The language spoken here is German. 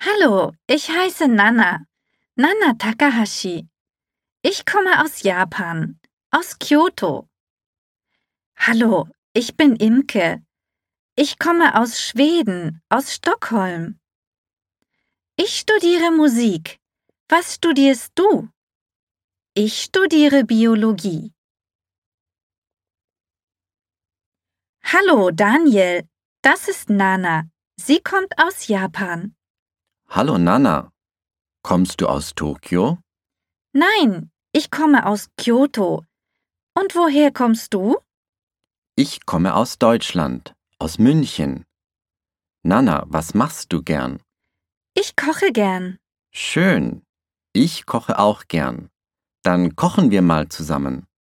Hallo, ich heiße Nana Takahashi. Ich komme aus Japan, aus Kyoto. Hallo, ich bin Imke. Ich komme aus Schweden, aus Stockholm. Ich studiere Musik. Was studierst du? Ich studiere Biologie. Hallo, Daniel. Das ist Nana. Sie kommt aus Japan. Hallo Nana, kommst du aus Tokio? Nein, ich komme aus Kyoto. Und woher kommst du? Ich komme aus Deutschland, aus München. Nana, was machst du gern? Ich koche gern. Schön. Ich koche auch gern. Dann kochen wir mal zusammen.